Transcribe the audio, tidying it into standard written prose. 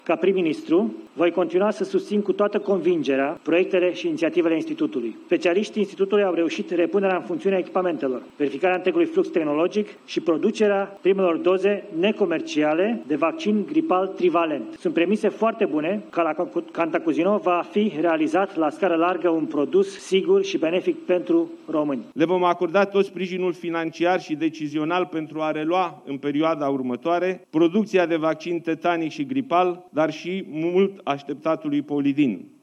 Ca prim-ministru, voi continua să susțin cu toată convingerea proiectele și inițiativele Institutului. Specialiștii Institutului au reușit repunerea în funcțiune a echipamentelor, verificarea întregului flux tehnologic și producerea primelor doze necomerciale de vaccin gripal trivalent. Sunt premise foarte bune că la Cantacuzino va fi realizat la scară largă un produs sigur și benefic pentru români. Le vom acorda tot sprijinul financiar și decizional pentru a relua în perioada următoare producția de vaccin tetanic și gripal, dar și mult așteptatului Polidin.